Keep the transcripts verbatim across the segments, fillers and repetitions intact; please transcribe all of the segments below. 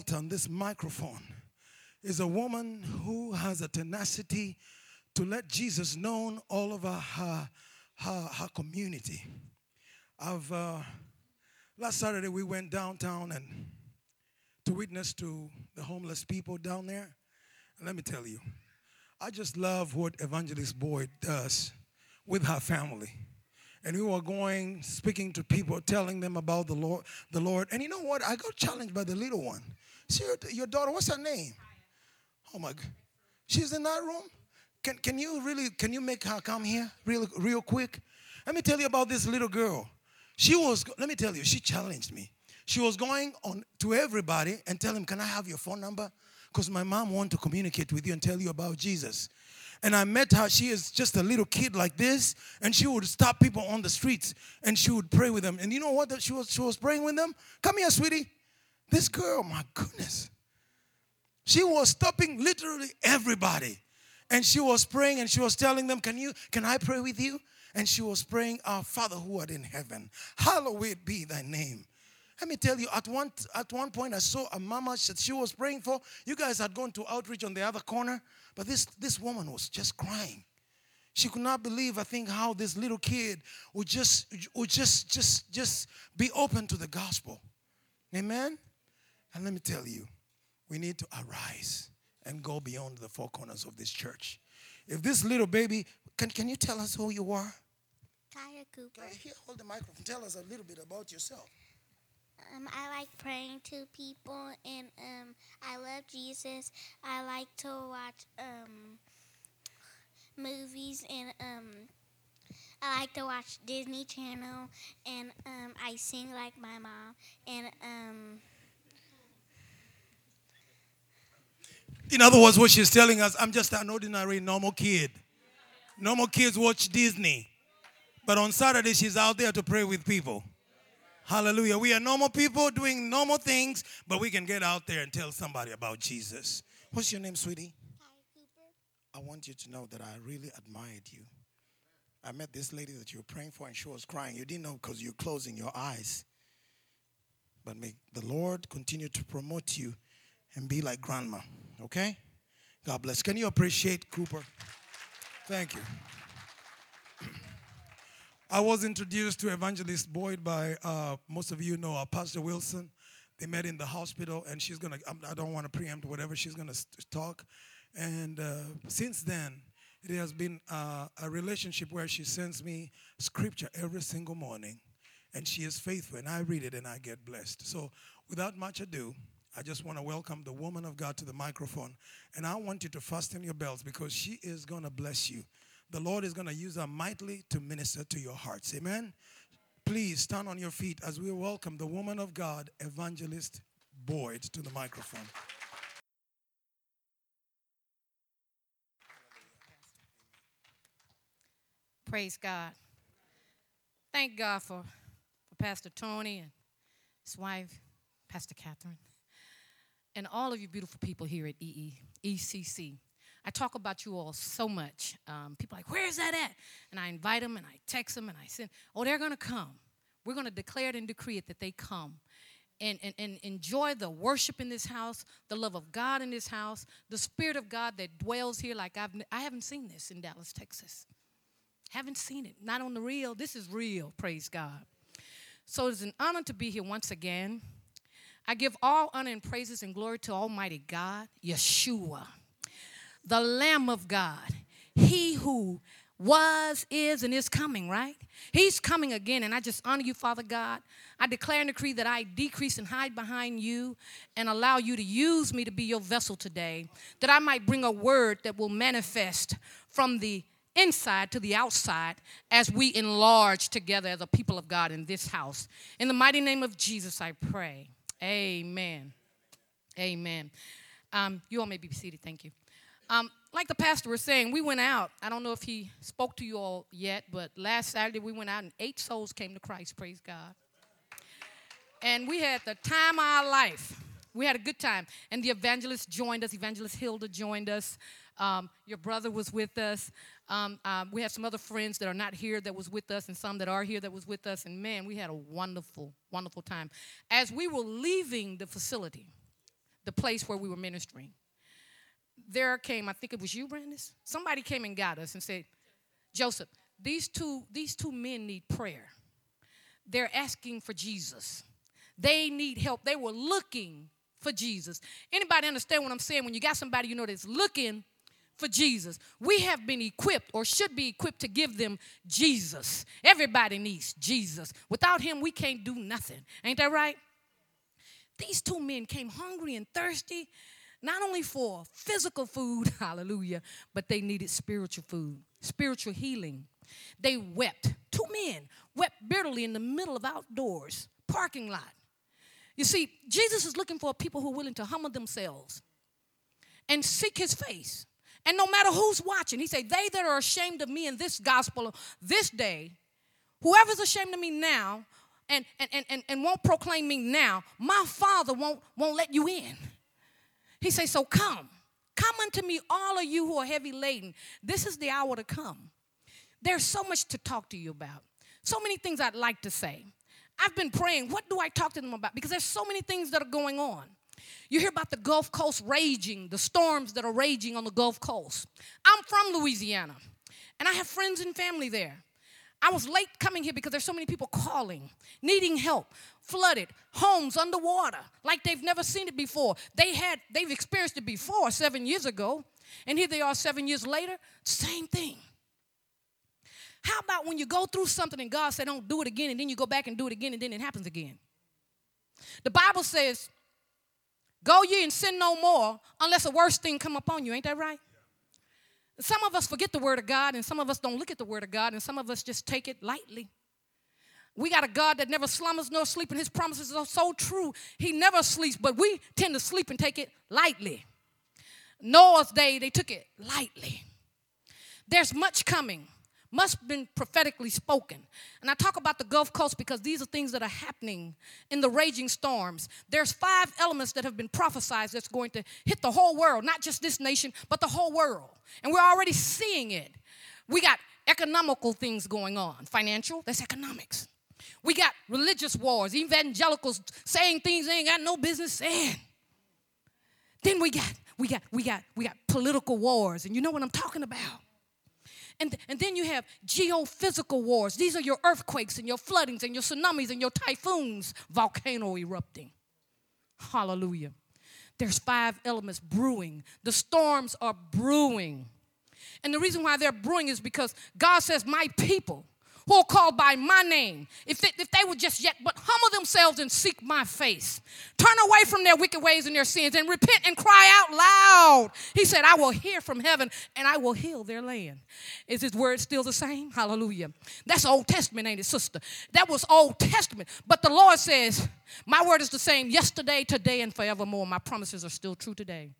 On this microphone is a woman who has a tenacity to let Jesus known all over her, her, her community. I've, uh, last Saturday we went downtown and to witness to the homeless people down there. And let me tell you, I just love what Evangelist Boyd does with her family. And we were going, speaking to people, telling them about the Lord, the Lord. And you know what? I got challenged by the little one. See your, your daughter, what's her name? Oh my God. She's in that room? Can can you really, can you make her come here real, real quick? Let me tell you about this little girl. She was, let me tell you, she challenged me. She was going on to everybody and tell him, can I have your phone number? Because my mom wants to communicate with you and tell you about Jesus. And I met her. She is just a little kid like this, and she would stop people on the streets, and she would pray with them. And you know what she was, she was praying with them? Come here, sweetie. This girl, my goodness. She was stopping literally everybody. And she was praying, and she was telling them, can you, can I pray with you? And she was praying, our Father who art in heaven, hallowed be thy name. Let me tell you, at one, at one point I saw a mama that she was praying for. You guys had gone to outreach on the other corner, but this, this woman was just crying. She could not believe, I think, how this little kid would just, would just, just, just be open to the gospel. Amen? And let me tell you, we need to arise and go beyond the four corners of this church. If this little baby, can, can you tell us who you are? Kaya Cooper. Here, hold the microphone. Tell us a little bit about yourself. Um, I like praying to people, and um, I love Jesus. I like to watch um, movies, and um, I like to watch Disney Channel, and um, I sing like my mom, and um, In other words, what she's telling us, I'm just an ordinary, normal kid. Normal kids watch Disney. But on Saturday, she's out there to pray with people. Hallelujah. We are normal people doing normal things, but we can get out there and tell somebody about Jesus. What's your name, sweetie? Kaya Cooper. I want you to know that I really admired you. I met this lady that you were praying for, and she was crying. You didn't know because you're closing your eyes. But may the Lord continue to promote you and be like grandma. Okay? God bless. Can you appreciate Cooper? Thank you. I was introduced to Evangelist Boyd by, uh, most of you know, uh, Pastor Wilson. They met in the hospital, and she's going to, I don't want to preempt whatever she's going to talk. And uh, since then, it has been uh, a relationship where she sends me scripture every single morning. And she is faithful, and I read it, and I get blessed. So without much ado, I just want to welcome the woman of God to the microphone. And I want you to fasten your belts because she is going to bless you. The Lord is going to use her mightily to minister to your hearts. Amen? Please stand on your feet as we welcome the woman of God, Evangelist Boyd, to the microphone. Praise God. Thank God for, for Pastor Tony and his wife, Pastor Catherine, and all of you beautiful people here at E E, E C C. I talk about you all so much. Um, people are like, where is that at? And I invite them, and I text them, and I send, oh, they're going to come. We're going to declare it and decree it that they come. And, and, and enjoy the worship in this house, the love of God in this house, the Spirit of God that dwells here like I've, I haven't seen this in Dallas, Texas. Haven't seen it. Not on the real. This is real, praise God. So it's an honor to be here once again. I give all honor and praises and glory to Almighty God, Yeshua, the Lamb of God, he who was, is, and is coming, right? He's coming again, and I just honor you, Father God. I declare and decree that I decrease and hide behind you and allow you to use me to be your vessel today, that I might bring a word that will manifest from the inside to the outside as we enlarge together as a people of God in this house. In the mighty name of Jesus, I pray. Amen. Amen. Um, you all may be seated. Thank you. Um, like the pastor was saying, we went out. I don't know if he spoke to you all yet, but last Saturday we went out and eight souls came to Christ, praise God. And we had the time of our life. We had a good time. And the evangelist joined us. Evangelist Hilda joined us. Um, your brother was with us. Um, um, we have some other friends that are not here that was with us and some that are here that was with us. And, man, we had a wonderful, wonderful time. As we were leaving the facility, the place where we were ministering, there came, I think it was you, Brandis? Somebody came and got us and said, Joseph, these two, these two men need prayer. They're asking for Jesus. They need help. They were looking for Jesus. Anybody understand what I'm saying? When you got somebody you know that's looking for Jesus, we have been equipped or should be equipped to give them Jesus. Everybody needs Jesus. Without him, we can't do nothing. Ain't that right? These two men came hungry and thirsty, not only for physical food, hallelujah, but they needed spiritual food, spiritual healing. They wept. Two men wept bitterly in the middle of outdoors, parking lot. You see, Jesus is looking for people who are willing to humble themselves and seek his face. And no matter who's watching, he said, they that are ashamed of me in this gospel this day, whoever's ashamed of me now and, and, and, and won't proclaim me now, my Father won't, won't let you in. He says, so come. Come unto me, all of you who are heavy laden. This is the hour to come. There's so much to talk to you about. So many things I'd like to say. I've been praying, what do I talk to them about? Because there's so many things that are going on. You hear about the Gulf Coast raging, the storms that are raging on the Gulf Coast. I'm from Louisiana, and I have friends and family there. I was late coming here because there's so many people calling, needing help, flooded, homes underwater, like they've never seen it before. They had, they've experienced it before seven years ago, and here they are seven years later, same thing. How about when you go through something and God said, don't do it again, and then you go back and do it again, and then it happens again? The Bible says, go ye and sin no more unless a worse thing come upon you. Ain't that right? Yeah. Some of us forget the word of God, and some of us don't look at the word of God, and some of us just take it lightly. We got a God that never slumbers nor sleeps, and his promises are so true. He never sleeps, but we tend to sleep and take it lightly. Noah's day, they took it lightly. There's much coming. Must have been prophetically spoken. And I talk about the Gulf Coast because these are things that are happening in the raging storms. There's five elements that have been prophesied that's going to hit the whole world, not just this nation, but the whole world. And we're already seeing it. We got economical things going on. Financial, that's economics. We got religious wars, evangelicals saying things they ain't got no business saying. Then we got, we got, we got, we got political wars, and you know what I'm talking about. And, and then you have geophysical wars. These are your earthquakes and your floodings and your tsunamis and your typhoons, volcano erupting. Hallelujah. There's five elements brewing. The storms are brewing. And the reason why they're brewing is because God says, my people who are called by my name, if, it, if they would just yet but humble themselves and seek my face, turn away from their wicked ways and their sins and repent and cry out loud. He said, I will hear from heaven and I will heal their land. Is his word still the same? Hallelujah. That's Old Testament, ain't it, sister? That was Old Testament. But the Lord says, my word is the same yesterday, today, and forevermore. My promises are still true today.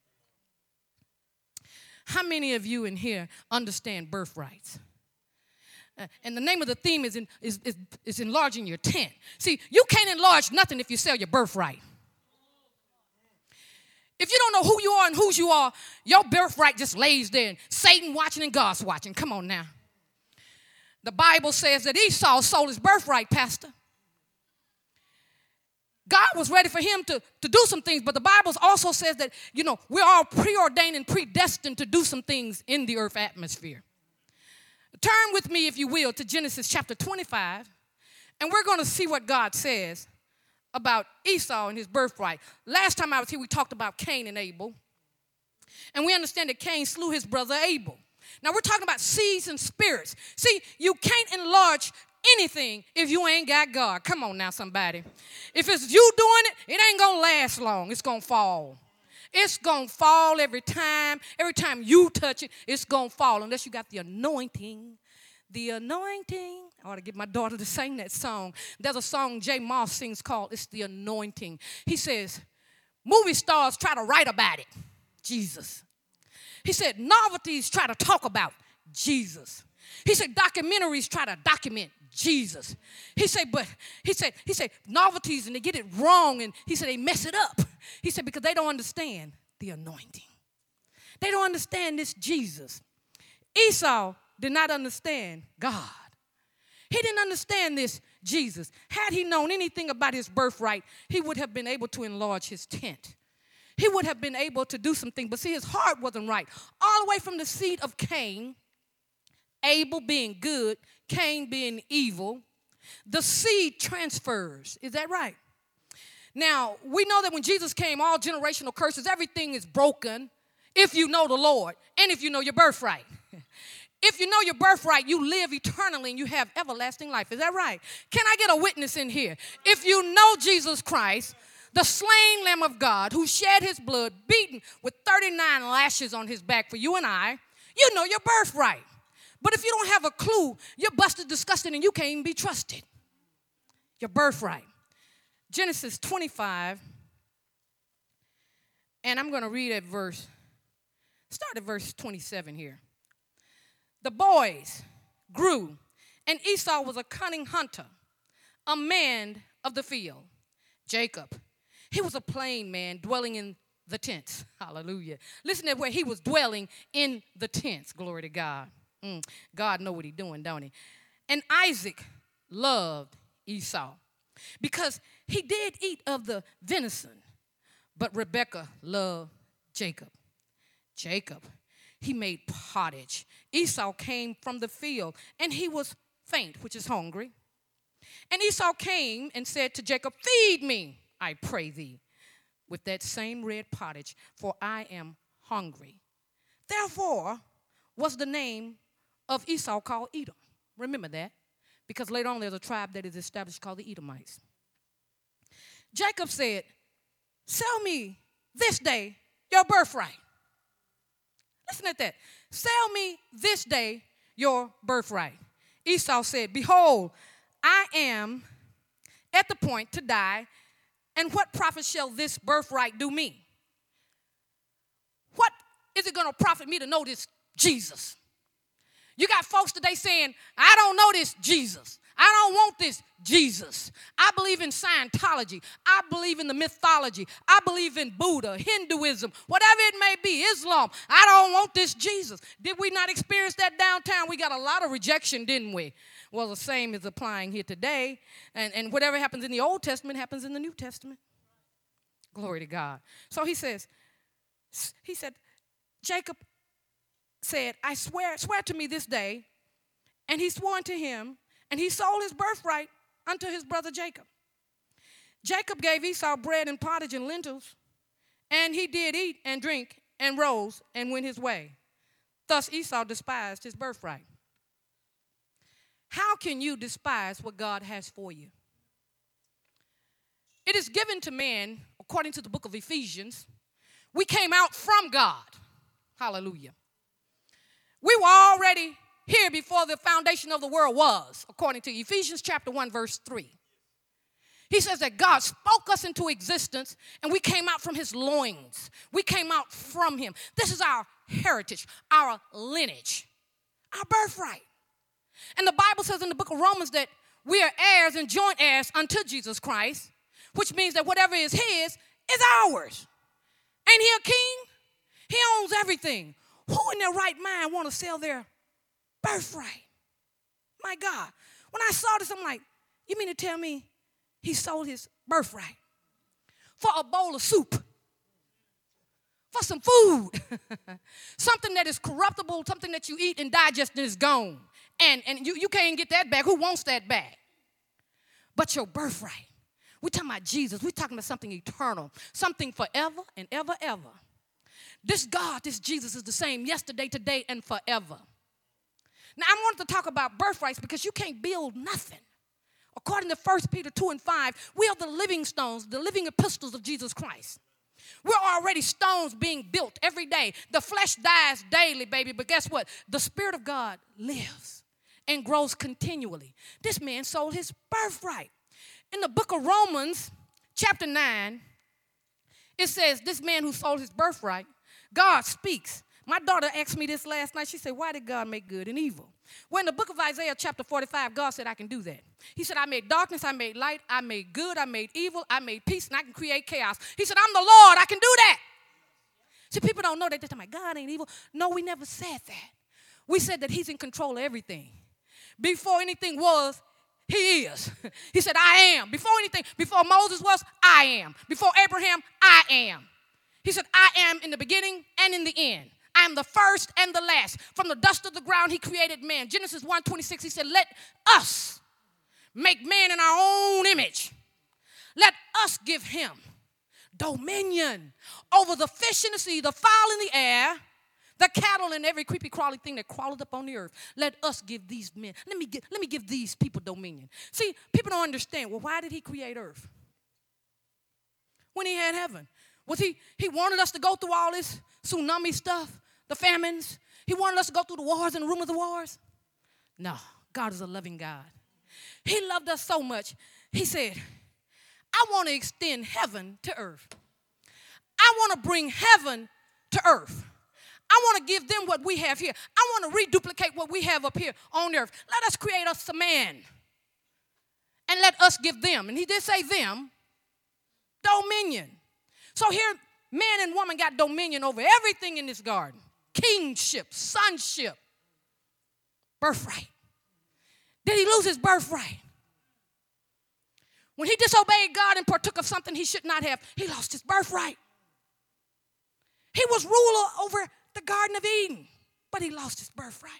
How many of you in here understand birthrights? Uh, and the name of the theme is, in, is, is, is enlarging your tent. See, you can't enlarge nothing if you sell your birthright. If you don't know who you are and whose you are, your birthright just lays there. And Satan watching and God's watching. Come on now. The Bible says that Esau sold his birthright, Pastor. God was ready for him to, to do some things, but the Bible also says that, you know, we're all preordained and predestined to do some things in the earth atmosphere. Turn with me, if you will, to Genesis chapter twenty-five, and we're going to see what God says about Esau and his birthright. Last time I was here, we talked about Cain and Abel, and we understand that Cain slew his brother Abel. Now, we're talking about seeds and spirits. See, you can't enlarge anything if you ain't got God. Come on now, somebody. If it's you doing it, it ain't going to last long. It's going to fall. It's going to fall every time. Every time you touch it, it's going to fall unless you got the anointing. The anointing. I ought to get my daughter to sing that song. There's a song Jay Moss sings called It's the Anointing. He says, movie stars try to write about it. Jesus. He said, novelties try to talk about Jesus. He said, documentaries try to document Jesus. He said, but he said, he said, novelties and they get it wrong, and he said they mess it up. He said, because they don't understand the anointing. They don't understand this Jesus. Esau did not understand God. He didn't understand this Jesus. Had he known anything about his birthright, he would have been able to enlarge his tent. he would have been able to do something. But see, his heart wasn't right. All the way from the seed of Cain, Abel being good, Cain being evil, the seed transfers. Is that right? Now, we know that when Jesus came, all generational curses, everything is broken if you know the Lord and if you know your birthright. If you know your birthright, you live eternally and you have everlasting life. Is that right? Can I get a witness in here? If you know Jesus Christ, the slain Lamb of God who shed his blood, beaten with thirty-nine lashes on his back for you and I, you know your birthright. But if you don't have a clue, you're busted, disgusted, and you can't even be trusted. Your birthright. Genesis twenty-five, and I'm going to read at verse, start at verse twenty-seven here. The boys grew, and Esau was a cunning hunter, a man of the field. Jacob, he was a plain man dwelling in the tents. Hallelujah. Listen to where he was dwelling in the tents. Glory to God. Mm, God know what he's doing, don't he? And Isaac loved Esau because he did eat of the venison, but Rebekah loved Jacob. Jacob, he made pottage. Esau came from the field, and he was faint, which is hungry. And Esau came and said to Jacob, feed me, I pray thee, with that same red pottage, for I am hungry. Therefore was the name of Esau called Edom. Remember that, because later on there's a tribe that is established called the Edomites. Jacob said, sell me this day your birthright. Listen at that. Sell me this day your birthright. Esau said, behold, I am at the point to die, and what profit shall this birthright do me? What is it going to profit me to know this Jesus? You got folks today saying, I don't know this Jesus. I don't want this Jesus. I believe in Scientology. I believe in the mythology. I believe in Buddha, Hinduism, whatever it may be, Islam. I don't want this Jesus. Did we not experience that downtown? We got a lot of rejection, didn't we? Well, the same is applying here today. And, and whatever happens in the Old Testament happens in the New Testament. Glory to God. So he says, he said, Jacob said, I swear, swear to me this day. And he swore unto him, and he sold his birthright unto his brother Jacob. Jacob gave Esau bread and pottage and lentils, and he did eat and drink and rose and went his way. Thus Esau despised his birthright. How can you despise what God has for you? It is given to man, according to the book of Ephesians. We came out from God. Hallelujah. We were already here before the foundation of the world was, according to Ephesians chapter one, verse three. He says that God spoke us into existence, and we came out from his loins. We came out from him. This is our heritage, our lineage, our birthright. And the Bible says in the book of Romans that we are heirs and joint heirs unto Jesus Christ, which means that whatever is his is ours. Ain't he a king? He owns everything. Who in their right mind want to sell their birthright? My God. When I saw this, I'm like, you mean to tell me he sold his birthright for a bowl of soup, for some food, something that is corruptible, something that you eat and digest and is gone, and, and you, you can't get that back. Who wants that back? But your birthright. We're talking about Jesus. We're talking about something eternal, something forever and ever, ever. This God, this Jesus is the same yesterday, today, and forever. Now, I wanted to talk about birthrights because you can't build nothing. According to First Peter two and five, we are the living stones, the living epistles of Jesus Christ. We're already stones being built every day. The flesh dies daily, baby, but guess what? The Spirit of God lives and grows continually. This man sold his birthright. In the book of Romans, chapter nine, it says this man who sold his birthright, God speaks. My daughter asked me this last night. She said, why did God make good and evil? Well, in the book of Isaiah chapter forty-five, God said, I can do that. He said, I made darkness, I made light, I made good, I made evil, I made peace, and I can create chaos. He said, I'm the Lord, I can do that. See, people don't know that. They're talking about God ain't evil. No, we never said that. We said that he's in control of everything. Before anything was, he is. He said, I am. Before anything, before Moses was, I am. Before Abraham, I am. He said, I am in the beginning and in the end. I am the first and the last. From the dust of the ground, he created man. Genesis one twenty-six, he said, let us make man in our own image. Let us give him dominion over the fish in the sea, the fowl in the air, the cattle, and every creepy crawly thing that crawled up on the earth. Let us give these men, let me give, let me give these people dominion. See, people don't understand. Well, why did he create earth? When he had heaven. Was he, he wanted us to go through all this tsunami stuff, the famines? He wanted us to go through the wars and rumors of wars? No, God is a loving God. He loved us so much, he said, I want to extend heaven to earth. I want to bring heaven to earth. I want to give them what we have here. I want to reduplicate what we have up here on earth. Let us create us a man. And let us give them, and he did say them, dominion. So here, man and woman got dominion over everything in this garden. Kingship, sonship, birthright. Did he lose his birthright? When he disobeyed God and partook of something he should not have, he lost his birthright. He was ruler over the Garden of Eden, but he lost his birthright.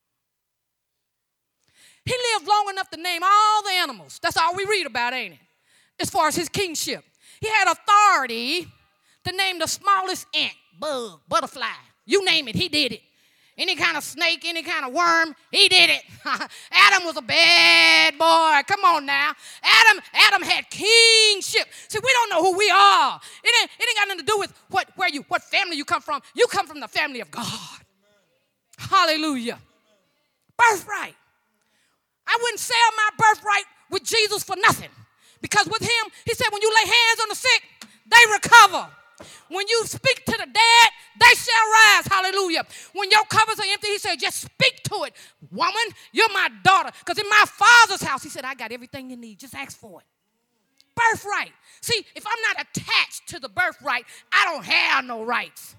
He lived long enough to name all the animals. That's all we read about, ain't it? As far as his kingship. He had authority to name the smallest ant, bug, butterfly. You name it, he did it. Any kind of snake, any kind of worm, he did it. Adam was a bad boy. Come on now. Adam, Adam had kingship. See, we don't know who we are. It ain't, it ain't got nothing to do with what, where you, what family you come from. You come from the family of God. Hallelujah. Birthright. I wouldn't sell my birthright with Jesus for nothing. Because with him, he said, when you lay hands on the sick, they recover. When you speak to the dead, they shall rise. Hallelujah. When your cupboards are empty, he said, just speak to it. Woman, you're my daughter. Because in my Father's house, he said, I got everything you need. Just ask for it. Birthright. See, if I'm not attached to the birthright, I don't have no rights.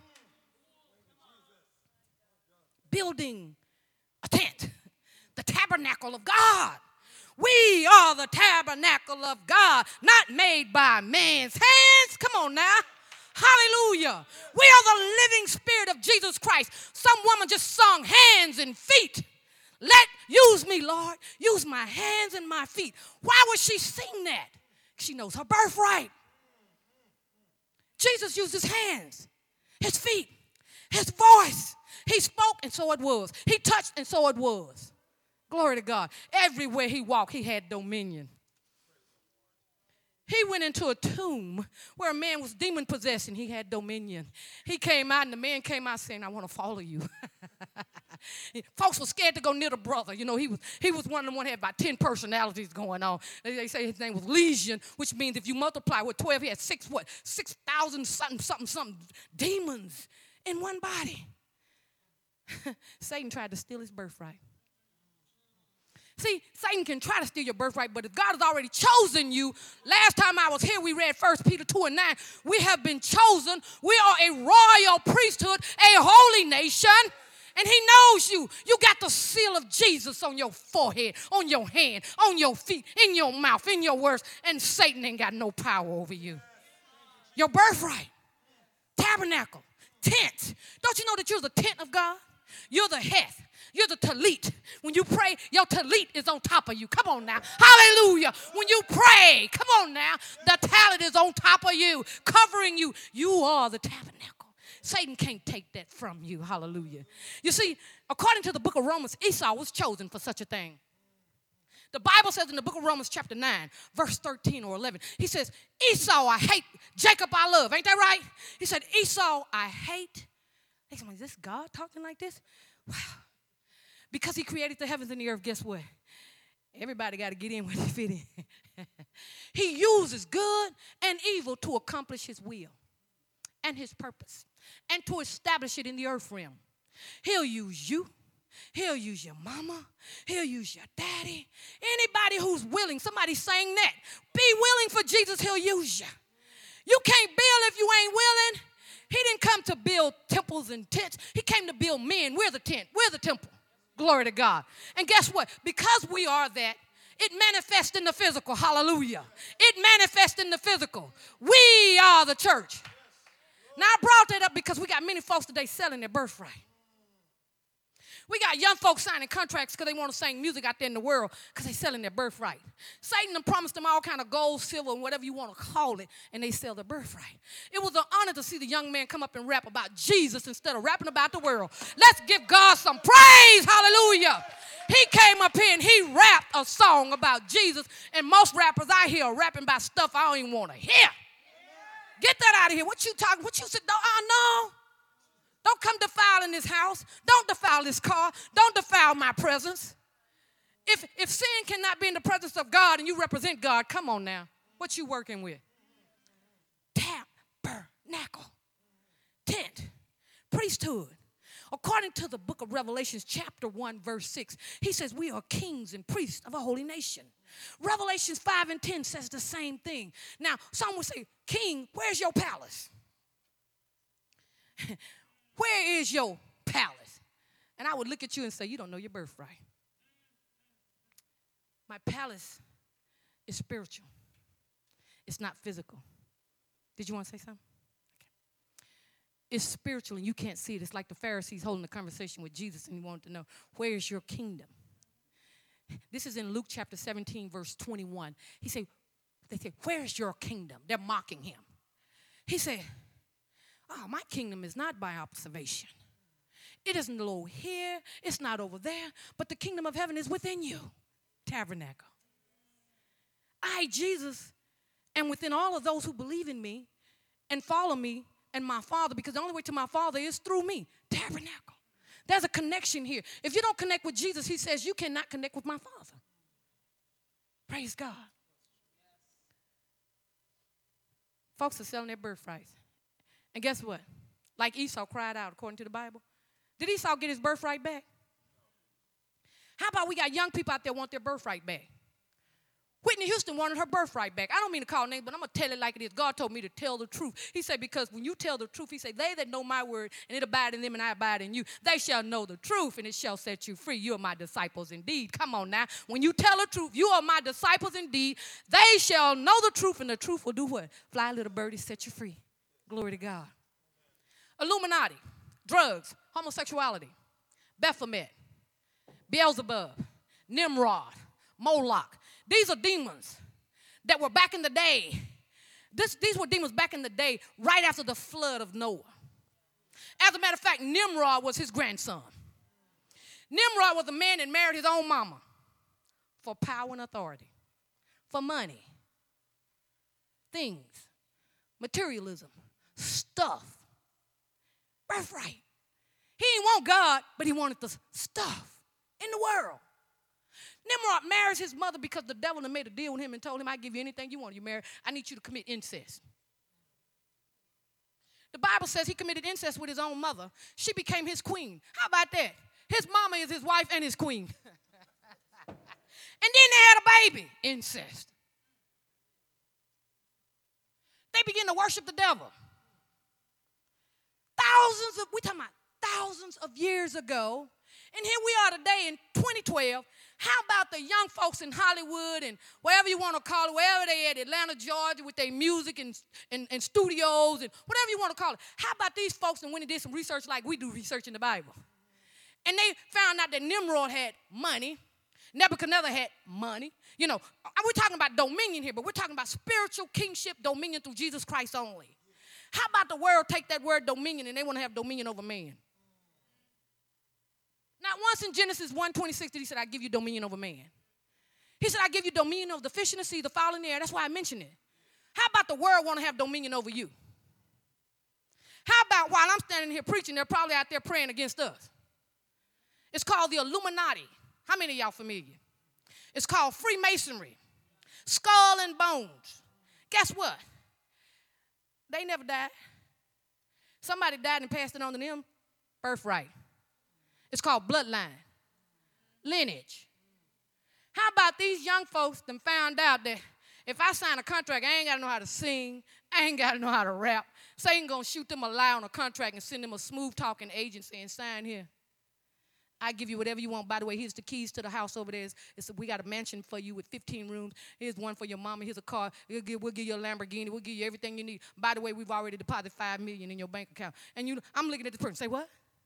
Building a tent. The tabernacle of God. We are the tabernacle of God, not made by man's hands. Come on now. Hallelujah. We are the living spirit of Jesus Christ. Some woman just sung hands and feet. Let, use me, Lord. Use my hands and my feet. Why would she sing that? She knows her birthright. Jesus used his hands, his feet, his voice. He spoke and so it was. He touched and so it was. Glory to God. Everywhere he walked, he had dominion. He went into a tomb where a man was demon possessed and he had dominion. He came out and the man came out saying, I want to follow you. Folks were scared to go near the brother. You know, he was he was one of the one that had about ten personalities going on. They, they say his name was Legion, which means if you multiply with twelve, he had six what? six thousand something, something, something demons in one body. Satan tried to steal his birthright. See, Satan can try to steal your birthright, but if God has already chosen you, last time I was here, we read First Peter two and nine, we have been chosen. We are a royal priesthood, a holy nation, and he knows you. You got the seal of Jesus on your forehead, on your hand, on your feet, in your mouth, in your words, and Satan ain't got no power over you. Your birthright, tabernacle, tent. Don't you know that you're the tent of God? You're the head. You're the talit. When you pray, your talit is on top of you. Come on now. Hallelujah. When you pray, come on now, the talent is on top of you, covering you. You are the tabernacle. Satan can't take that from you. Hallelujah. You see, according to the book of Romans, Esau was chosen for such a thing. The Bible says in the book of Romans chapter nine, verse thirteen or eleven, he says, Esau I hate, Jacob I love. Ain't that right? He said, Esau I hate. Hey, somebody, is this God talking like this? Wow. Because he created the heavens and the earth, guess what? Everybody got to get in where they fit in. He uses good and evil to accomplish his will and his purpose and to establish it in the earth realm. He'll use you. He'll use your mama. He'll use your daddy. Anybody who's willing, somebody saying that. Be willing for Jesus, he'll use you. You can't build if you ain't willing. He didn't come to build temples and tents. He came to build men. We're the tent. We're the temple. Glory to God. And guess what? Because we are that, it manifests in the physical. Hallelujah. It manifests in the physical. We are the church. Now, I brought that up because we got many folks today selling their birthright. We got young folks signing contracts because they want to sing music out there in the world because they're selling their birthright. Satan done promised them all kind of gold, silver, and whatever you want to call it, and they sell their birthright. It was an honor to see the young man come up and rap about Jesus instead of rapping about the world. Let's give God some praise. Hallelujah. He came up here and he rapped a song about Jesus, and most rappers I hear are rapping about stuff I don't even want to hear. Get that out of here. What you talking? What you said? Don't I know? Don't come defiling this house. Don't defile this car. Don't defile my presence. If if sin cannot be in the presence of God and you represent God, come on now. What you working with? Tabernacle. Tent. Priesthood. According to the book of Revelations, chapter one, verse six, he says we are kings and priests of a holy nation. Revelations five and ten says the same thing. Now, some would say, King, where's your palace? Where is your palace? And I would look at you and say, you don't know your birthright. My palace is spiritual. It's not physical. Did you want to say something? Okay. It's spiritual and you can't see it. It's like the Pharisees holding a conversation with Jesus and he wanted to know, where is your kingdom? This is in Luke chapter seventeen, verse twenty-one. He said, they said, where's your kingdom? They're mocking him. He said, oh, my kingdom is not by observation. It isn't over here. It's not over there. But the kingdom of heaven is within you. Tabernacle. I, Jesus, am within all of those who believe in me and follow me and my Father, because the only way to my Father is through me. Tabernacle. There's a connection here. If you don't connect with Jesus, he says you cannot connect with my Father. Praise God. Folks are selling their birthrights. And guess what? Like Esau cried out according to the Bible. Did Esau get his birthright back? How about we got young people out there want their birthright back? Whitney Houston wanted her birthright back. I don't mean to call names, but I'm going to tell it like it is. God told me to tell the truth. He said, because when you tell the truth, he said, they that know my word, and it abide in them, and I abide in you, they shall know the truth, and it shall set you free. You are my disciples indeed. Come on now. When you tell the truth, you are my disciples indeed. They shall know the truth, and the truth will do what? Fly, little birdie, set you free. Glory to God. Illuminati, drugs, homosexuality, Baphomet, Beelzebub, Nimrod, Moloch. These are demons that were back in the day. This, these were demons back in the day, right after the flood of Noah. As a matter of fact, Nimrod was his grandson. Nimrod was a man that married his own mama for power and authority, for money, things, materialism, stuff, birthright. He didn't want God, but he wanted the stuff in the world. Nimrod marries his mother because the devil had made a deal with him and told him, I give you anything you want. You marry, I need you to commit incest. The Bible says he committed incest with his own mother. She became his queen. How about that? His mama is his wife and his queen. And then they had a baby. Incest. They begin to worship the devil. Thousands of, we're talking about thousands of years ago. And here we are today in twenty twelve. How about the young folks in Hollywood and wherever you want to call it, wherever they at, Atlanta, Georgia, with their music and, and, and studios and whatever you want to call it. How about these folks and when they did some research like we do research in the Bible? And they found out that Nimrod had money. Nebuchadnezzar had money. You know, we're talking about dominion here, but we're talking about spiritual kingship dominion through Jesus Christ only. How about the world take that word dominion and they want to have dominion over man? Not once in Genesis one twenty-six did he say, I give you dominion over man. He said, I give you dominion over the fish in the sea, the fowl in the air. That's why I mentioned it. How about the world want to have dominion over you? How about while I'm standing here preaching, they're probably out there praying against us? It's called the Illuminati. How many of y'all familiar? It's called Freemasonry. Skull and bones. Guess what? They never died. Somebody died and passed it on to them. Birthright. It's called bloodline, lineage. How about these young folks that found out that if I sign a contract, I ain't got to know how to sing, I ain't got to know how to rap. Satan going to shoot them a lie on a contract and send them a smooth-talking agent saying, sign here. I give you whatever you want. By the way, here's the keys to the house over there. It's, it's, we got a mansion for you with fifteen rooms. Here's one for your mama. Here's a car. We'll give, we'll give you a Lamborghini. We'll give you everything you need. By the way, we've already deposited five million dollars in your bank account. And you, I'm looking at this person. Say, what?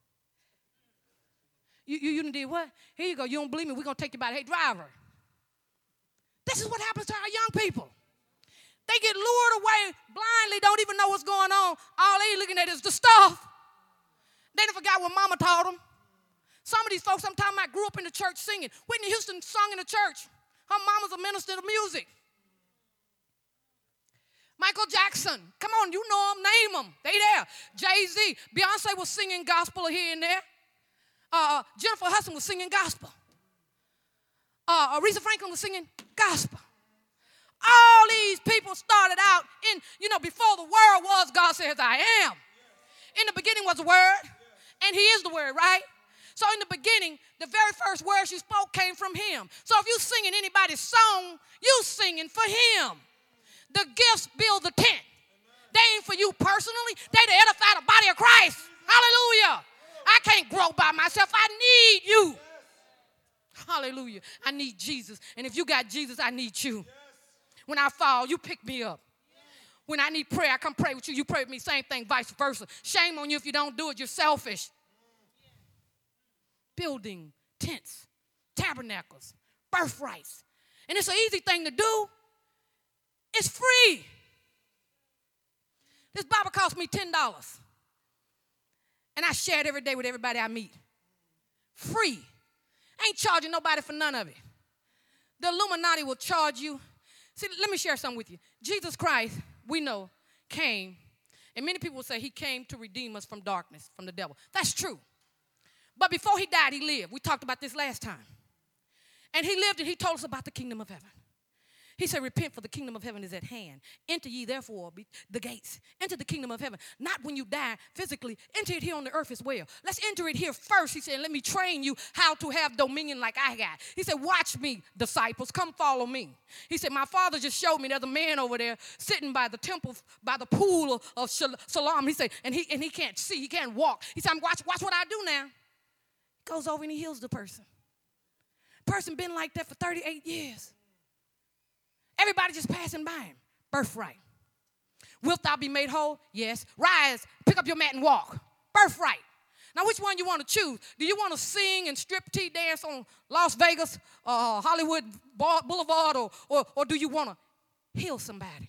You, you, you done did what? Here you go. You don't believe me. We're going to take you by the, hey, driver. This is what happens to our young people. They get lured away blindly, don't even know what's going on. All they looking at is the stuff. They done forgot what mama taught them. Some of these folks I'm talking about grew up in the church singing. Whitney Houston sung in the church. Her mama's a minister of music. Michael Jackson. Come on, you know them. Name them. They there. Jay-Z. Beyonce was singing gospel here and there. Uh, Jennifer Hudson was singing gospel. Uh, Aretha Franklin was singing gospel. All these people started out in, you know, before the world was, God says, I am. In the beginning was the word, and he is the word, right? So in the beginning, the very first words you spoke came from him. So if you singing anybody's song, you singing for him. The gifts build the tent. They ain't for you personally. They to edify the body of Christ. Hallelujah. I can't grow by myself. I need you. Hallelujah. I need Jesus. And if you got Jesus, I need you. When I fall, you pick me up. When I need prayer, I come pray with you. You pray with me. Same thing, vice versa. Shame on you if you don't do it. You're selfish. Building tents, tabernacles, birthrights. And it's an easy thing to do. It's free. This Bible cost me ten dollars. And I share it every day with everybody I meet. Free. I ain't charging nobody for none of it. The Illuminati will charge you. See, let me share something with you. Jesus Christ, we know, came. And many people will say he came to redeem us from darkness, from the devil. That's true. But before he died, he lived. We talked about this last time. And he lived and he told us about the kingdom of heaven. He said, repent, for the kingdom of heaven is at hand. Enter ye therefore the gates. Enter the kingdom of heaven. Not when you die physically. Enter it here on the earth as well. Let's enter it here first. He said, let me train you how to have dominion like I got. He said, watch me, disciples. Come follow me. He said, my father just showed me there's a man over there sitting by the temple, by the pool of, of Siloam. He said, and he, and he can't see. He can't walk. He said, watch, watch what I do now. Goes over and he heals the person. Person been like that for thirty-eight years. Everybody just passing by him. Birthright. Wilt thou be made whole? Yes. Rise, pick up your mat and walk. Birthright. Now, which one you want to choose? Do you want to sing and striptease dance on Las Vegas, uh, Hollywood Boulevard, or, or, or do you want to heal somebody?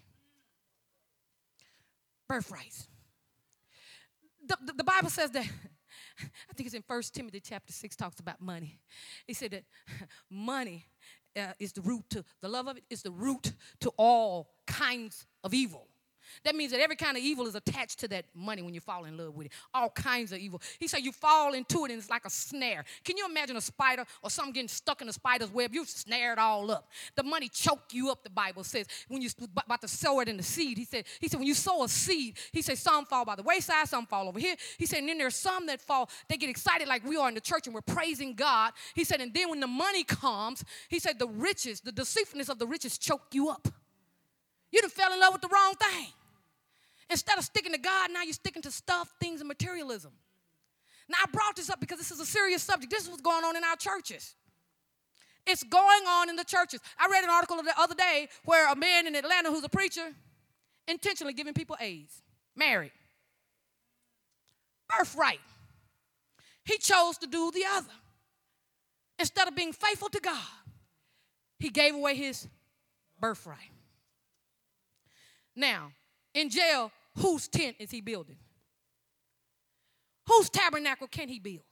Birthrights. The, the, the Bible says that, I think it's in First Timothy chapter six, talks about money. He said that money Uh, is the root to, the love of it is the root to all kinds of evil. That means that every kind of evil is attached to that money when you fall in love with it. All kinds of evil. He said you fall into it and it's like a snare. Can you imagine a spider or something getting stuck in a spider's web? You snare it all up. The money choke you up, the Bible says, when you're about to sow it in the seed. He said, he said when you sow a seed, he said some fall by the wayside, some fall over here. He said, and then there's some that fall, they get excited like we are in the church and we're praising God. He said, and then when the money comes, he said the riches, the deceitfulness of the riches choke you up. You done fell in love with the wrong thing. Instead of sticking to God, now you're sticking to stuff, things, and materialism. Now, I brought this up because this is a serious subject. This is what's going on in our churches. It's going on in the churches. I read an article the other day where a man in Atlanta who's a preacher intentionally giving people AIDS. Married. Birthright. He chose to do the other. Instead of being faithful to God, he gave away his birthright. Now, in jail, whose tent is he building? Whose tabernacle can he build?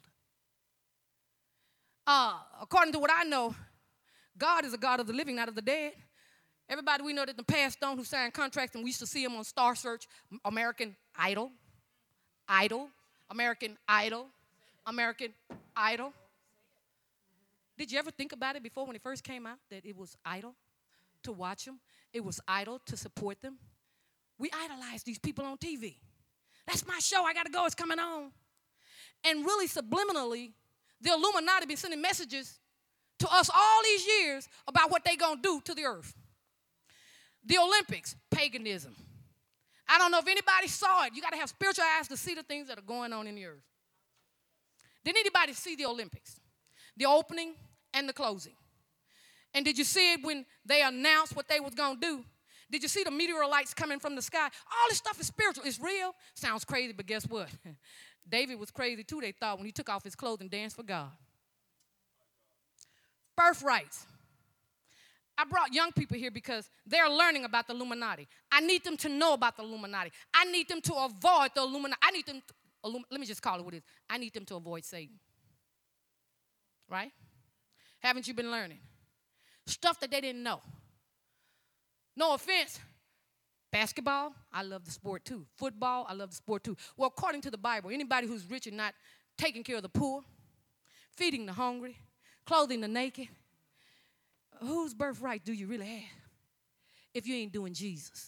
Uh, according to what I know, God is a God of the living, not of the dead. Everybody we know that the passed on who signed contracts, and we used to see him on Star Search, American Idol, Idol, American Idol, American Idol. Did you ever think about it before when it first came out that it was idle to watch them? It was idle to support them. We idolize these people on T V. That's my show. I got to go. It's coming on. And really subliminally, the Illuminati been sending messages to us all these years about what they going to do to the earth. The Olympics, paganism. I don't know if anybody saw it. You got to have spiritual eyes to see the things that are going on in the earth. Did anybody see the Olympics? the opening and the closing. And did you see it when they announced what they was going to do? Did you see the meteorites coming from the sky? All this stuff is spiritual. It's real. Sounds crazy, but guess what? David was crazy too, they thought, when he took off his clothes and danced for God. Birthrights. I brought young people here because they're learning about the Illuminati. I need them to know about the Illuminati. I need them to avoid the Illuminati. I need them to, let me just call it what it is. I need them to avoid Satan. Right? Haven't you been learning? Stuff that they didn't know. No offense. Basketball, I love the sport too. Football, I love the sport too. Well, according to the Bible, anybody who's rich and not taking care of the poor, feeding the hungry, clothing the naked, whose birthright do you really have if you ain't doing Jesus?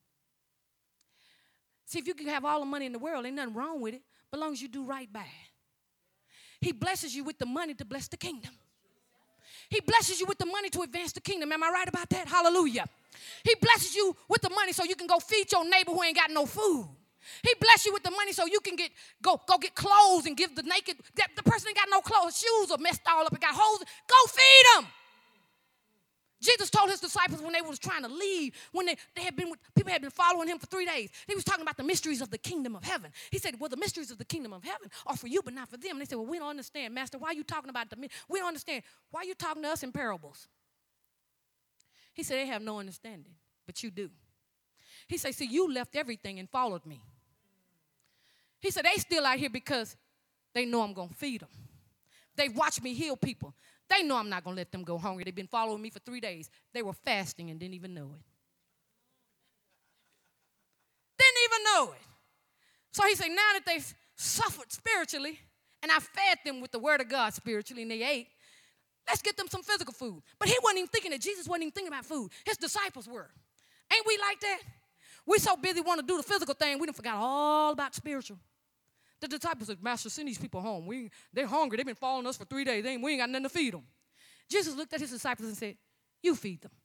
See, if you can have all the money in the world, ain't nothing wrong with it, but as long as you do right by it. He blesses you with the money to bless the kingdom. He blesses you with the money to advance the kingdom. Am I right about that? Hallelujah. He blesses you with the money so you can go feed your neighbor who ain't got no food. He bless you with the money so you can get go go get clothes and give the naked, that the person ain't got no clothes, shoes are messed all up and got holes. Go feed them. Jesus told his disciples when they was trying to leave, when they, they had been with, people had been following him for three days, he was talking about the mysteries of the kingdom of heaven. He said, well, the mysteries of the kingdom of heaven are for you, but not for them. And they said, well, we don't understand, Master. Why are you talking about the, we don't understand. Why are you talking to us in parables? He said, they have no understanding, but you do. He said, see, you left everything and followed me. He said, they still out here because they know I'm going to feed them. They've watched me heal people. They know I'm not going to let them go hungry. They've been following me for three days. They were fasting and didn't even know it. Didn't even know it. So he said, now that they've suffered spiritually, and I fed them with the word of God spiritually, and they ate, let's get them some physical food. But he wasn't even thinking that. Jesus wasn't even thinking about food. His disciples were. Ain't we like that? We so busy wanting to do the physical thing, we done forgot all about spiritual. The disciples said, Master, send these people home. We, they're hungry. They've been following us for three days. They ain't, we ain't got nothing to feed them. Jesus looked at his disciples and said, you feed them.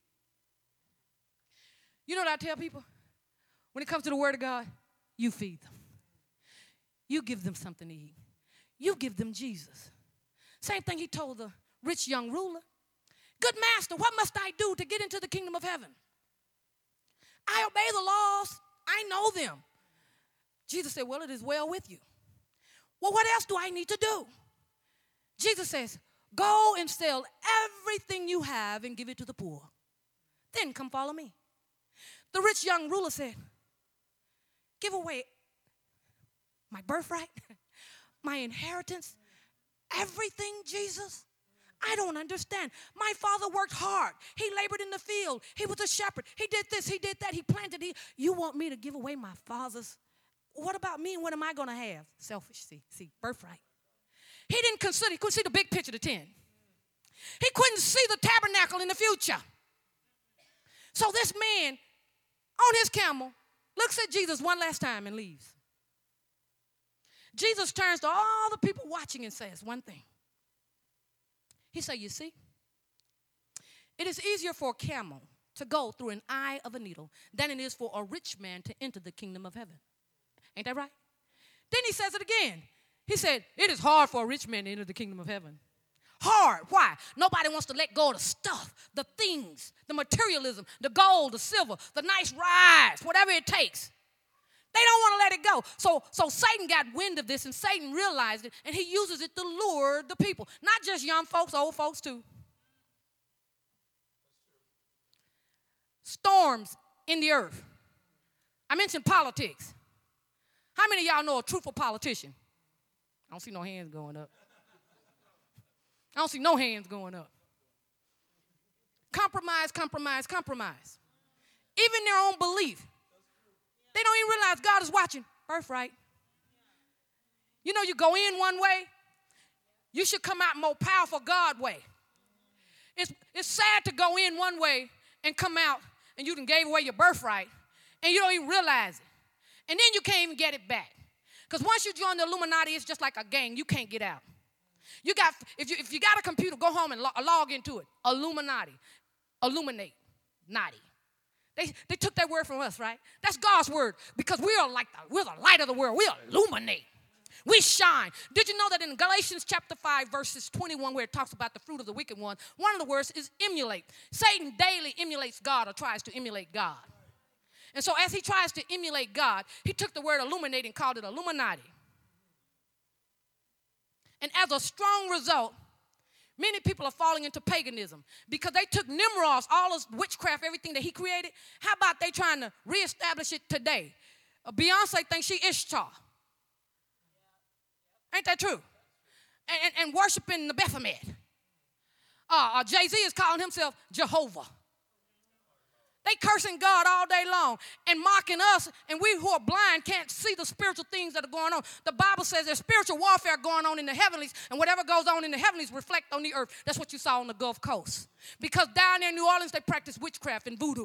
You know what I tell people? When it comes to the word of God, you feed them. You give them something to eat. You give them Jesus. Same thing he told the rich young ruler. Good master, what must I do to get into the kingdom of heaven? I obey the laws. I know them. Jesus said, well, it is well with you. Well, what else do I need to do? Jesus says, go and sell everything you have and give it to the poor. Then come follow me. The rich young ruler said, give away my birthright, my inheritance, everything, Jesus? I don't understand. My father worked hard. He labored in the field. He was a shepherd. He did this. He did that. He planted. He, you want me to give away my father's? What about me and what am I going to have? Selfish, see, see, birthright. He didn't consider, he couldn't see the big picture, the ten. He couldn't see the tabernacle in the future. So this man on his camel looks at Jesus one last time and leaves. Jesus turns to all the people watching and says one thing. He said, you see, it is easier for a camel to go through an eye of a needle than it is for a rich man to enter the kingdom of heaven. Ain't that right? Then he says it again. He said, it is hard for a rich man to enter the kingdom of heaven. Hard. Why? Nobody wants to let go of the stuff, the things, the materialism, the gold, the silver, the nice rides, whatever it takes. They don't want to let it go. So, so Satan got wind of this, and Satan realized it, and he uses it to lure the people. Not just young folks, old folks too. Storms in the earth. I mentioned politics. How many of y'all know a truthful politician? I don't see no hands going up. I don't see no hands going up. Compromise, compromise, compromise. Even their own belief. They don't even realize God is watching. Birthright. You know, you go in one way, you should come out more powerful God way. It's, it's sad to go in one way and come out and you done gave away your birthright and you don't even realize it. And then you can't even get it back. Because once you join the Illuminati, it's just like a gang. You can't get out. You got, if you, if you got a computer, go home and lo- log into it. Illuminati. Illuminate. Naughty. They, they took that word from us, right? That's God's word because we are like the, we're the light of the world. We illuminate. We shine. Did you know that in Galatians chapter five, verses twenty-one, where it talks about the fruit of the wicked one, one of the words is emulate. Satan daily emulates God or tries to emulate God. And so as he tries to emulate God, he took the word illuminate and called it Illuminati. And as a strong result, many people are falling into paganism because they took Nimrod's, all his witchcraft, everything that he created. How about they trying to reestablish it today? Uh, Beyonce thinks she Ishtar. Ain't that true? And, and, and worshiping the Baphomet. Uh, uh, Jay-Z is calling himself Jehovah. They cursing God all day long and mocking us, and we who are blind can't see the spiritual things that are going on. The Bible says there's spiritual warfare going on in the heavenlies, and whatever goes on in the heavenlies reflect on the earth. That's what you saw on the Gulf Coast. Because down there in New Orleans, they practice witchcraft and voodoo.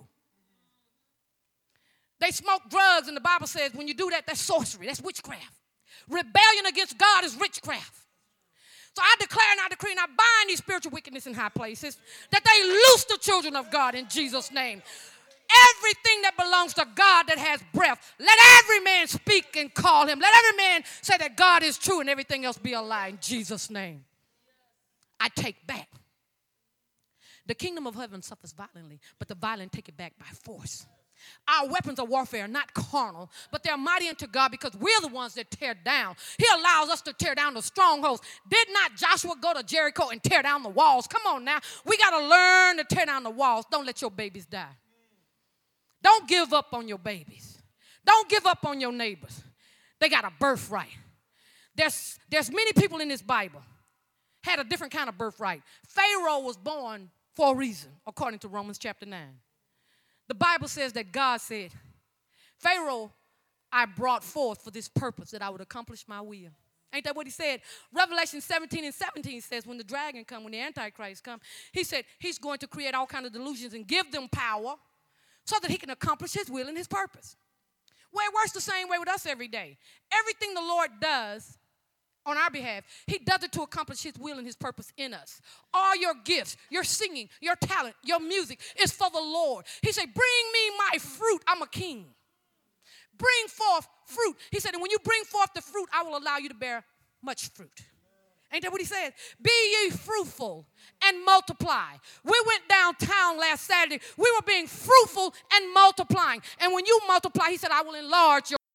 They smoke drugs, and the Bible says when you do that, that's sorcery, that's witchcraft. Rebellion against God is witchcraft. So I declare and I decree and I bind these spiritual wickedness in high places, that they loose the children of God in Jesus' name. Everything that belongs to God that has breath, let every man speak and call him. Let every man say that God is true and everything else be a lie in Jesus' name. I take back. The kingdom of heaven suffers violently, but the violent take it back by force. Our weapons of warfare are not carnal, but they're mighty unto God because we're the ones that tear down. He allows us to tear down the strongholds. Did not Joshua go to Jericho and tear down the walls? Come on now. We got to learn to tear down the walls. Don't let your babies die. Don't give up on your babies. Don't give up on your neighbors. They got a birthright. There's, there's many people in this Bible had a different kind of birthright. Pharaoh was born for a reason, according to Romans chapter nine. The Bible says that God said, Pharaoh, I brought forth for this purpose, that I would accomplish my will. Ain't that what he said? Revelation seventeen and seventeen says when the dragon come, when the Antichrist come, he said he's going to create all kinds of delusions and give them power so that he can accomplish his will and his purpose. Well, it works the same way with us every day. Everything the Lord does on our behalf, he does it to accomplish his will and his purpose in us. All your gifts, your singing, your talent, your music is for the Lord. He said, bring me my fruit. I'm a king. Bring forth fruit. He said, and when you bring forth the fruit, I will allow you to bear much fruit. Ain't that what he said? Be ye fruitful and multiply. We went downtown last Saturday. We were being fruitful and multiplying. And when you multiply, he said, I will enlarge your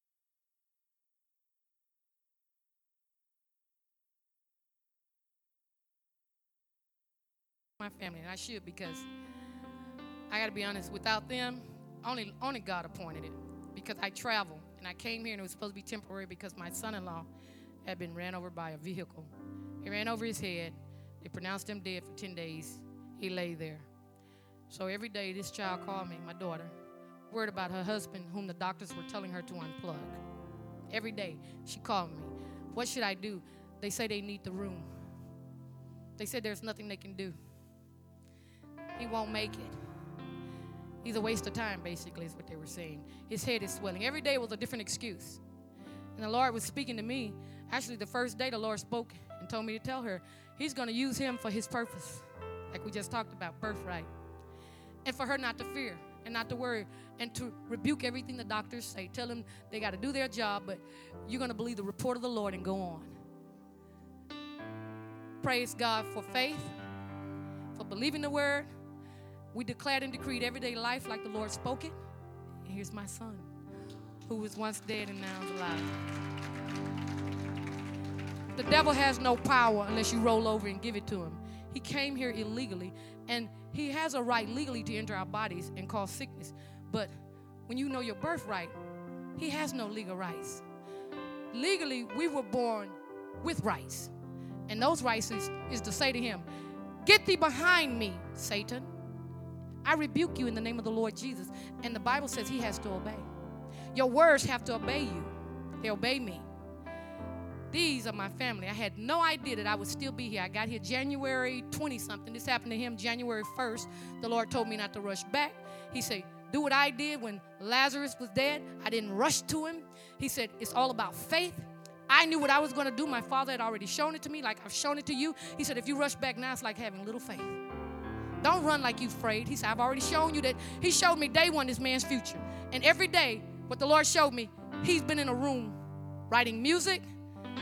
my family, and I should, because I got to be honest, without them, only only God appointed it, because I travel, and I came here, and it was supposed to be temporary because my son-in-law had been ran over by a vehicle. He ran over his head. They pronounced him dead for ten days. He lay there. So every day this child called me, my daughter, worried about her husband, whom the doctors were telling her to unplug. Every day she called me. What should I do? They say they need the room. They said there's nothing they can do. He won't make it. He's a waste of time, basically, is what they were saying. His head is swelling. Every day was a different excuse. And the Lord was speaking to me. Actually, the first day the Lord spoke and told me to tell her, he's going to use him for his purpose, like we just talked about, birthright. And for her not to fear and not to worry and to rebuke everything the doctors say. Tell them they got to do their job, but you're going to believe the report of the Lord and go on. Praise God for faith, for believing the word. We declared and decreed everyday life like the Lord spoke it. And here's my son, who was once dead and now is alive. The devil has no power unless you roll over and give it to him. He came here illegally, and he has a right legally to enter our bodies and cause sickness. But when you know your birthright, he has no legal rights. Legally, we were born with rights. And those rights is, is to say to him, get thee behind me, Satan. I rebuke you in the name of the Lord Jesus. And the Bible says he has to obey. Your words have to obey you. They obey me. These are my family. I had no idea that I would still be here. I got here January twentieth-something. This happened to him January first. The Lord told me not to rush back. He said, do what I did when Lazarus was dead. I didn't rush to him. He said, it's all about faith. I knew what I was going to do. My Father had already shown it to me, like I've shown it to you. He said, if you rush back now, it's like having little faith. Don't run like you're afraid. He said, I've already shown you that. He showed me day one this man's future. And every day, what the Lord showed me, he's been in a room writing music,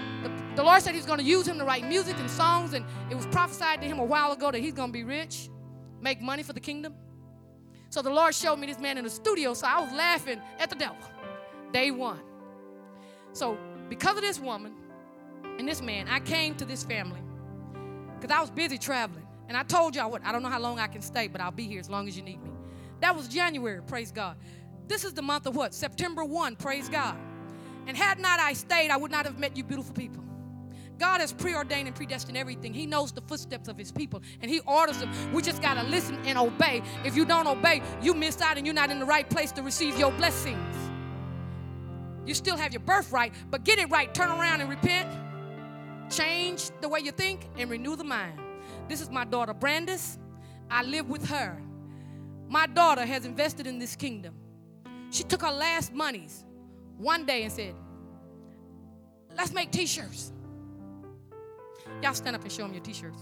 The Lord said he's going to use him to write music and songs, and it was prophesied to him a while ago that he's going to be rich, make money for the kingdom. So the Lord showed me this man in the studio, so I was laughing at the devil. Day one. So because of this woman and this man, I came to this family because I was busy traveling. And I told y'all what, I don't know how long I can stay, but I'll be here as long as you need me. That was January, praise God. This is the month of what? September first, praise God. And had not I stayed, I would not have met you beautiful people. God has preordained and predestined everything. He knows the footsteps of his people, and he orders them. We just got to listen and obey. If you don't obey, you miss out and you're not in the right place to receive your blessings. You still have your birthright, but get it right. Turn around and repent. Change the way you think and renew the mind. This is my daughter, Brandis. I live with her. My daughter has invested in this kingdom. She took her last monies one day and said, let's make t-shirts. Y'all stand up and show them your t-shirts.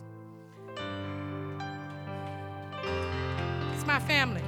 It's my family.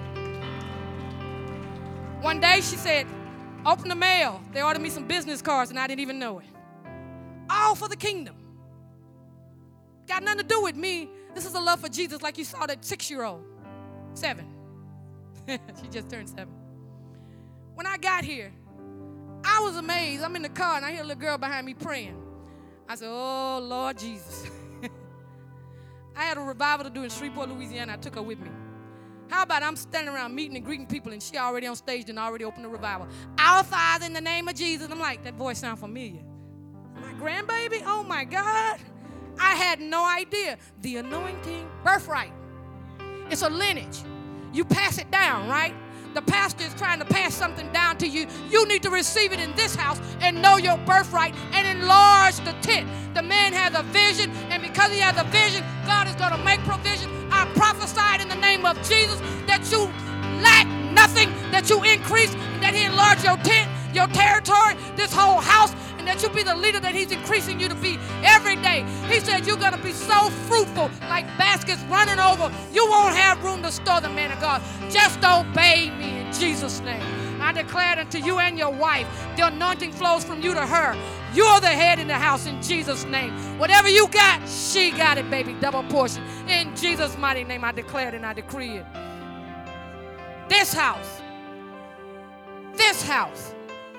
One day she said, open the mail. They ordered me some business cards and I didn't even know it. All for the kingdom. Got nothing to do with me. This is a love for Jesus, like you saw that six-year-old. Seven. She just turned seven. When I got here, I was amazed. I'm in the car and I hear a little girl behind me praying. I said, oh, Lord Jesus. I had a revival to do in Shreveport, Louisiana. I took her with me. How about I'm standing around meeting and greeting people and she already on stage and already opened the revival. Our Father in the name of Jesus. I'm like, that voice sounds familiar. My grandbaby? Oh, my God. I had no idea. The anointing, birthright. It's a lineage. You pass it down, right? The pastor is trying to pass something down to you. You need to receive it in this house and know your birthright and enlarge the tent. The man has a vision, and because he has a vision, God is going to make provision. I prophesied in the name of Jesus that you lack nothing, that you increase, and that he enlarge your tent, your territory, this whole house, and that you be the leader that he's increasing you to be every day. He said you're going to be so fruitful, like baskets running over. You won't have room to store them, man of God. Just obey me in Jesus' name. I declare unto you and your wife, the anointing flows from you to her. You're the head in the house in Jesus' name. Whatever you got, she got it, baby. Double portion. In Jesus' mighty name, I declare it and I decree it. This house, this house,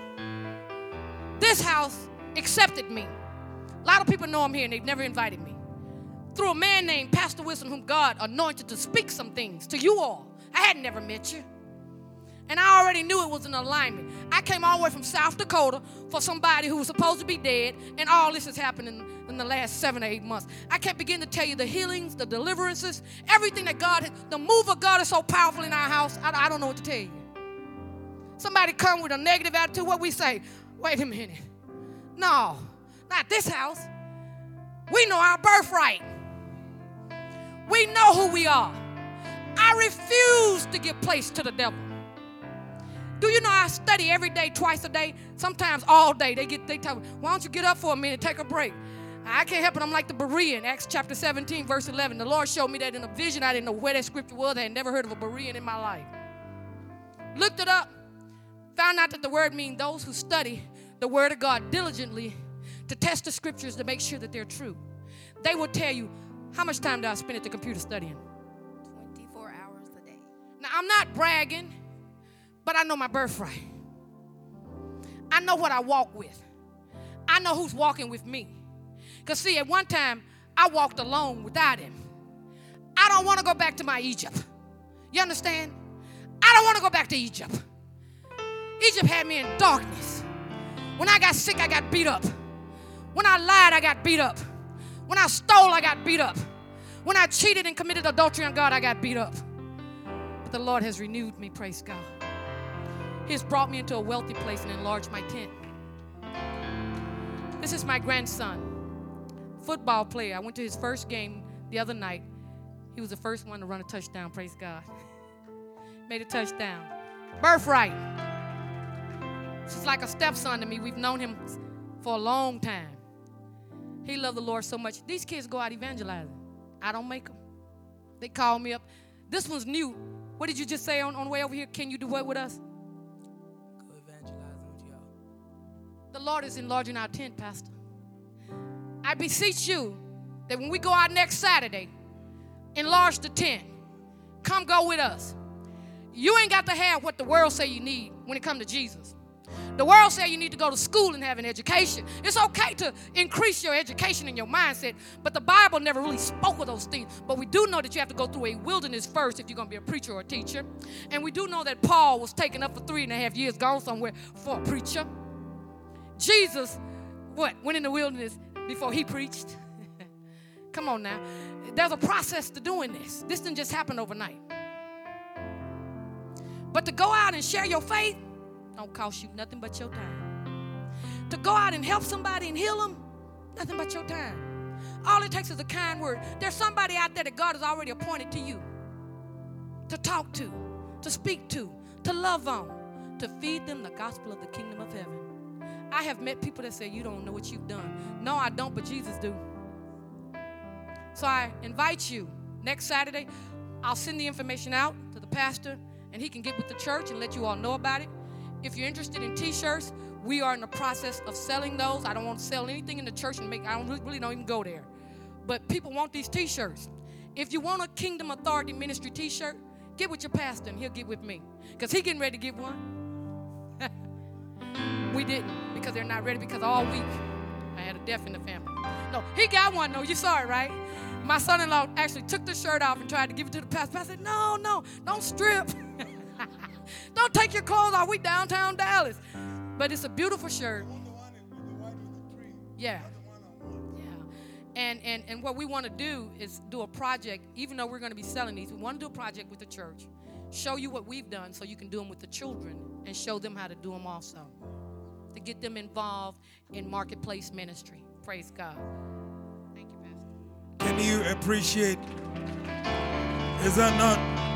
This house accepted me. A lot of people know I'm here and they've never invited me. Through a man named Pastor Wilson, whom God anointed to speak some things to you all. I had never met you. And I already knew it was an alignment. I came all the way from South Dakota for somebody who was supposed to be dead, and all this has happened in, in the last seven or eight months. I can't begin to tell you the healings, the deliverances, everything that God has. The move of God is so powerful in our house, I, I don't know what to tell you. Somebody come with a negative attitude, what we say? Wait a minute. No, not this house. We know our birthright. We know who we are. I refuse to give place to the devil. Do you know I study every day, twice a day, sometimes all day. They get they tell me, why don't you get up for a minute, take a break? I can't help it. I'm like the Berean, Acts chapter seventeen, verse eleven. The Lord showed me that in a vision. I didn't know where that scripture was. I had never heard of a Berean in my life. Looked it up. Found out that the word means those who study the word of God diligently to test the scriptures to make sure that they're true. They will tell you, how much time do I spend at the computer studying? twenty-four hours a day. Now, I'm not bragging, but I know my birthright. I know what I walk with. I know who's walking with me. Because, see, at one time, I walked alone without him. I don't want to go back to my Egypt. You understand? I don't want to go back to Egypt. Egypt had me in darkness. When I got sick, I got beat up. When I lied, I got beat up. When I stole, I got beat up. When I cheated and committed adultery on God, I got beat up. But the Lord has renewed me, praise God. He has brought me into a wealthy place and enlarged my tent. This is my grandson, football player. I went to his first game the other night. He was the first one to run a touchdown, praise God. Made a touchdown. Birthright. This is like a stepson to me. We've known him for a long time. He loved the Lord so much. These kids go out evangelizing. I don't make them. They call me up. This one's new. What did you just say on, on the way over here? Can you do what with us? Go evangelize with y'all. The Lord is enlarging our tent, Pastor. I beseech you that when we go out next Saturday, enlarge the tent. Come go with us. You ain't got to have what the world say you need when it comes to Jesus. The world say you need to go to school and have an education. It's okay to increase your education and your mindset, but the Bible never really spoke of those things. But we do know that you have to go through a wilderness first if you're going to be a preacher or a teacher. And we do know that Paul was taken up for three and a half years, gone somewhere for a preacher. Jesus, what, went in the wilderness before he preached? Come on now. There's a process to doing this. This didn't just happen overnight. But to go out and share your faith don't cost you nothing but your time. To go out and help somebody and heal them, nothing but your time. All it takes is a kind word. There's somebody out there that God has already appointed to you to talk to, to speak to, to love on, to feed them the gospel of the kingdom of heaven. I have met people that say, you don't know what you've done. No, I don't, but Jesus do. So I invite you next Saturday. I'll send the information out to the pastor, and he can get with the church and let you all know about it. If you're interested in T-shirts, we are in the process of selling those. I don't want to sell anything in the church and make, I don't really, really don't even go there. But people want these T-shirts. If you want a Kingdom Authority Ministry T-shirt, get with your pastor and he'll get with me. Because he's getting ready to get one. We didn't because they're not ready because all week I had a death in the family. No, he got one though. You saw it, right? My son-in-law actually took the shirt off and tried to give it to the pastor. I said, no, no, don't strip. Don't take your clothes off. We downtown Dallas. But it's a beautiful shirt. Yeah. Yeah. And, and, and what we want to do is do a project, even though we're going to be selling these, we want to do a project with the church. Show you what we've done so you can do them with the children and show them how to do them also. To get them involved in marketplace ministry. Praise God. Thank you, Pastor. Can you appreciate, is that not